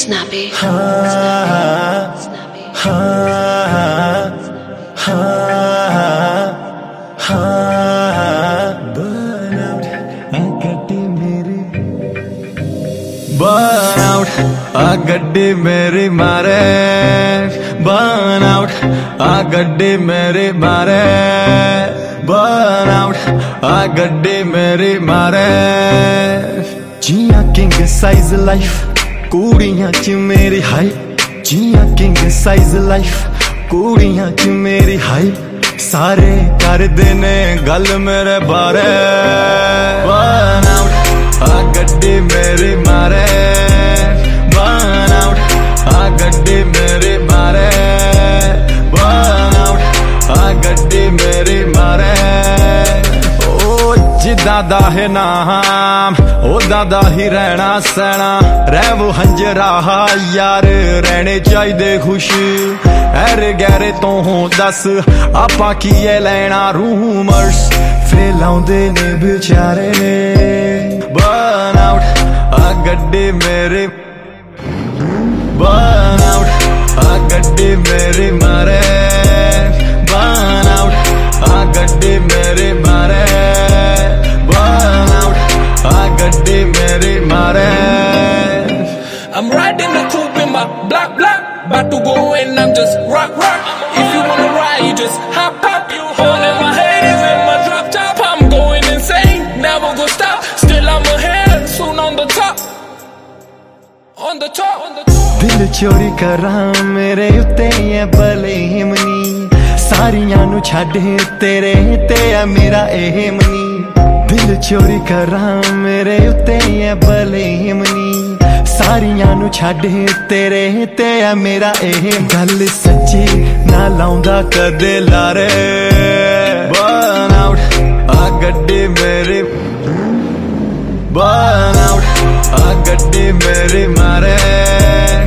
Snappy. Burnout, a गड्डी मेरी मारे Burnout, a गड्डी मेरी मारे Burnout, a गड्डी मेरी मारे जिया किंग साइज लाइफ कुड़ियां च मेरी हाई जिया किंग साइज लाइफ कुड़ियां च मेरी हाई सारे करदे ने गल मेरे बारे Burnout, a गड्डी मेरी मारे Burnout, a गड्डी मेरी मारे Burnout, a गड्डी मेरी मारे जिदा दा है नाम ओदा दा ही रहना सहना रह हंजरा यार रहने चाहिए खुश ऐरे गैरे तो हो दस आपा कीए लेना रूमर्स फैलाउंदे ने बेचारे Burnout, a गड्डी मेरी Burnout, a गड्डी मेरी मारे Burnout, a गड्डी मेरी मारे गड्डी मेरी मारे I'm riding the coupe in my block, about to go in, I'm just rock. If you wanna ride, you just hop. All in my head is in my drop top. I'm going insane, never gonna stop. Still I'm ahead, soon on the top. On the top. दिल चोरी करा मेरे उत्ते है बलेमनी सारियां नु छाड़े तेरे ते है मेरा एहमनी दिल चोरी करा मेरे उत्ते है बलेमनी सारियां नु छाड़े तेरे ते है मेरा एहम गल सच्ची ना लाउंदा कदे लारे Burnout, a गड्डी मेरी Burnout, a गड्डी मेरी मारे